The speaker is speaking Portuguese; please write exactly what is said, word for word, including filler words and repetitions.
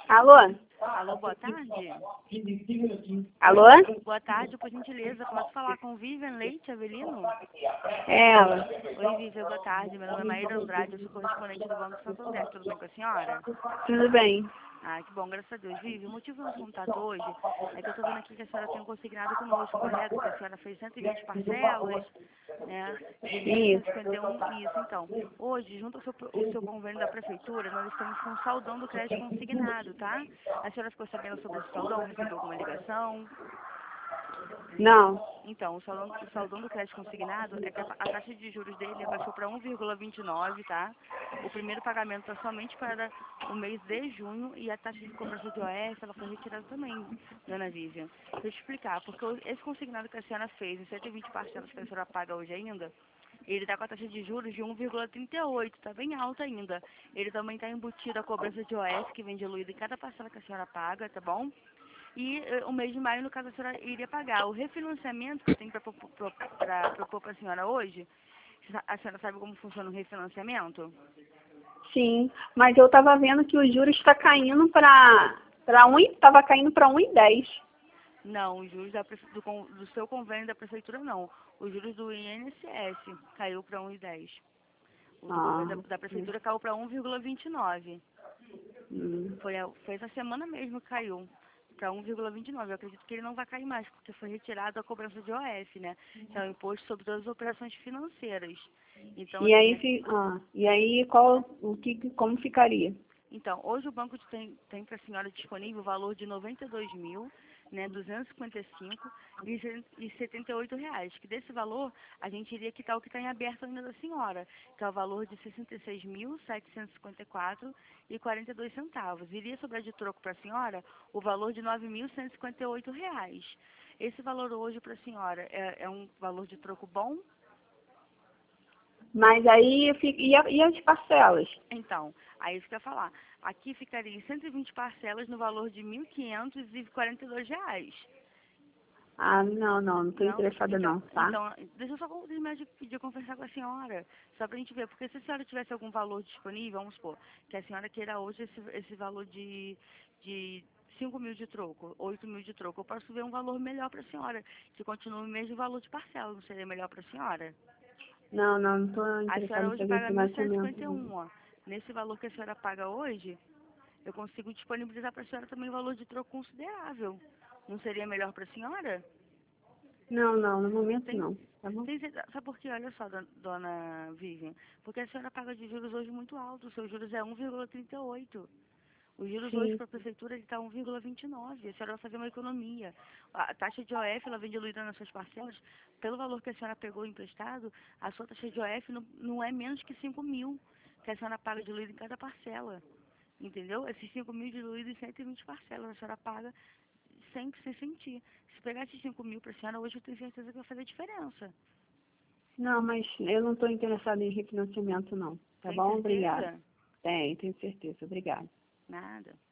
Alô? Alô, boa tarde. Alô? Boa tarde, por gentileza. Posso falar com Vivian Leite Avelino? É ela. Oi, Vivian, boa tarde. Meu nome é Maíra Andrade, eu sou correspondente do Banco Santander. Tudo bem com a senhora? Tudo bem. Ah, que bom, graças a Deus. Vivi, o motivo do nosso contato hoje é que eu estou vendo aqui que a senhora tem um consignado conosco, correto? Que a senhora fez cento e vinte parcelas, né? De mil Isso. novecentos e cinquenta e um. Isso, então. Hoje, junto ao seu, o seu convênio da prefeitura, nós estamos com um saldão do crédito consignado, tá? A senhora ficou sabendo sobre esse saldão? Recebeu alguma ligação? Não. Então, o saldão, o saldão do crédito consignado é que a, a taxa de juros dele abaixou para um vírgula vinte e nove, tá? O primeiro pagamento está somente para o mês de junho e a taxa de cobrança de O S ela foi retirada também, dona Vivian. Deixa eu te explicar, porque o- esse consignado que a senhora fez em cento e vinte parcelas que a senhora paga hoje ainda, ele está com a taxa de juros de um vírgula trinta e oito, está bem alta ainda. Ele também está embutido a cobrança de O S que vem diluída em cada parcela que a senhora paga, tá bom? E eh, o mês de maio, no caso, a senhora iria pagar. O refinanciamento que eu tenho para propor para a senhora hoje, a senhora sabe como funciona o refinanciamento? Sim. Mas eu estava vendo que o juros está caindo para para um, estava caindo para um e dez. Não, os juros da, prefe- do, con- do seu convênio da prefeitura não. Os juros do I N S S caiu para um vírgula dez. O do Ah. convênio da, da prefeitura caiu para um vírgula vinte e nove. Hum. Foi, a- foi essa semana mesmo que caiu para um vírgula vinte e nove. Eu acredito que ele não vai cair mais, porque foi retirado a cobrança de O S, né? Que é o imposto sobre todas as operações financeiras. Então, E assim, aí, fi- ah, e aí qual, o que, como ficaria? então, hoje o banco tem, tem para a senhora disponível o valor de noventa e dois mil, né, duzentos e cinquenta e cinco e setenta e oito reais. Que desse valor a gente iria quitar o que está em aberto ainda da senhora, que é o valor de sessenta e seis mil, setecentos e cinquenta e quatro e quarenta e dois centavos. Iria sobrar de troco para a senhora o valor de nove mil cento e cinquenta e oito reais. Esse valor hoje para a senhora é, é um valor de troco bom? Mas aí fica, e, a- e as parcelas? Então, aí isso que eu ia falar. Aqui ficaria em cento e vinte parcelas no valor de mil quinhentos e quarenta e dois reais. Ah, não, não, não estou Não? interessada Então, não, tá? então, deixa eu só terminar de pedir conversar com a senhora, só pra gente ver, porque se a senhora tivesse algum valor disponível, vamos supor, que a senhora queira hoje esse, esse valor de, de cinco mil de troco, oito mil de troco, eu posso ver um valor melhor pra senhora, que continue o mesmo valor de parcela, não seria melhor pra senhora? Não, não, não estou A interessada senhora em hoje fazer paga mil cento e financiamento cinquenta e não. um, ó. Nesse valor que a senhora paga hoje, eu consigo disponibilizar para a senhora também um valor de troco considerável. Não seria melhor para a senhora? Não, não, no momento Tem, não, tá bom? tem, sabe por quê? Olha só, don- dona Vivian. Porque a senhora paga de juros hoje muito alto. O seu juros é um vírgula trinta e oito. Os juros hoje Sim. para a prefeitura está um vírgula vinte e nove. A senhora vai fazer uma economia. A taxa de O F ela vem diluída nas suas parcelas. Pelo valor que a senhora pegou emprestado, a sua taxa de O F não, não é menos que cinco mil que a senhora paga diluído em cada parcela. Entendeu? Esses cinco mil diluídos em cento e vinte parcelas, a senhora paga sem, sem sentir. Se pegar esses cinco mil para a senhora, hoje eu tenho certeza que vai fazer diferença. Não, mas eu não estou interessada em refinanciamento não, tá Tem bom? Obrigada. certeza? Tenho, tenho certeza, obrigada. Nada.